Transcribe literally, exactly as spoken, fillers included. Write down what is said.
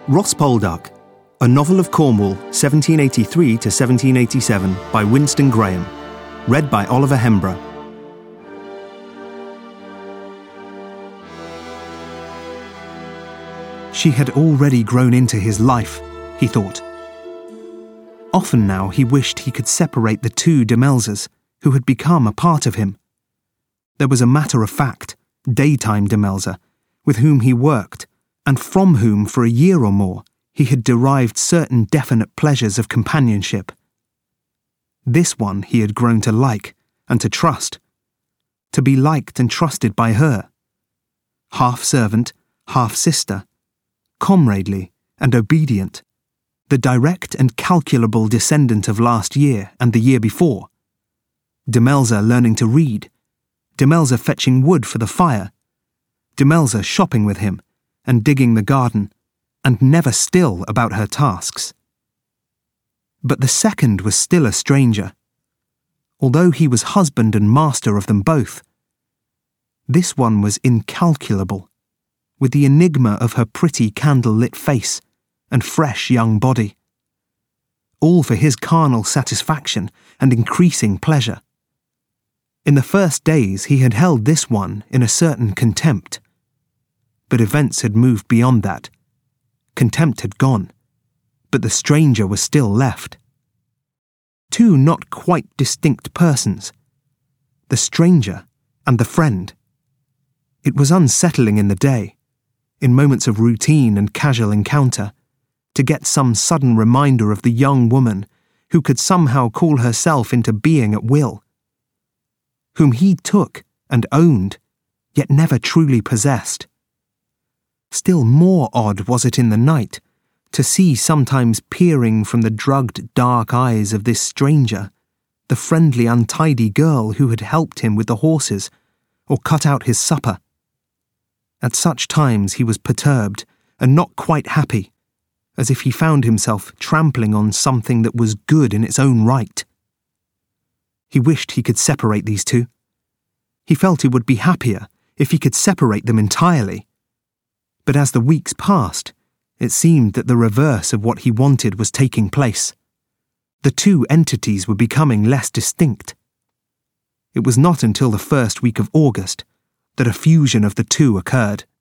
Ross Poldark, A Novel of Cornwall, seventeen eighty-three to seventeen eighty-seven by Winston Graham. Read by Oliver Hembrough. She had already grown into his life, he thought. Often now he wished he could separate the two Demelsers who had become a part of him. There was a matter-of-fact, daytime Demelser, with whom he worked, and from whom for a year or more he had derived certain definite pleasures of companionship. This one he had grown to like and to trust, to be liked and trusted by her. Half servant, half sister, comradely and obedient, the direct and calculable descendant of last year and the year before. Demelser learning to read, Demelser fetching wood for the fire, Demelser shopping with him and digging the garden, and never still about her tasks. But the second was still a stranger, although he was husband and master of them both. This one was incalculable, with the enigma of her pretty candle-lit face and fresh young body. All for his carnal satisfaction and increasing pleasure. In the first days he had held this one in a certain contempt. But events had moved beyond that. Contempt had gone, but the stranger was still left. Two not quite distinct persons. The stranger and the friend. It was unsettling in the day, in moments of routine and casual encounter, to get some sudden reminder of the young woman who could somehow call herself into being at will, whom he took and owned, yet never truly possessed. Still more odd was it in the night to see sometimes peering from the drugged dark eyes of this stranger the friendly untidy girl who had helped him with the horses or cut out his supper. At such times he was perturbed and not quite happy, as if he found himself trampling on something that was good in its own right. He wished he could separate these two. He felt he would be happier if he could separate them entirely. But as the weeks passed, it seemed that the reverse of what he wanted was taking place. The two entities were becoming less distinct. It was not until the first week of August that a fusion of the two occurred.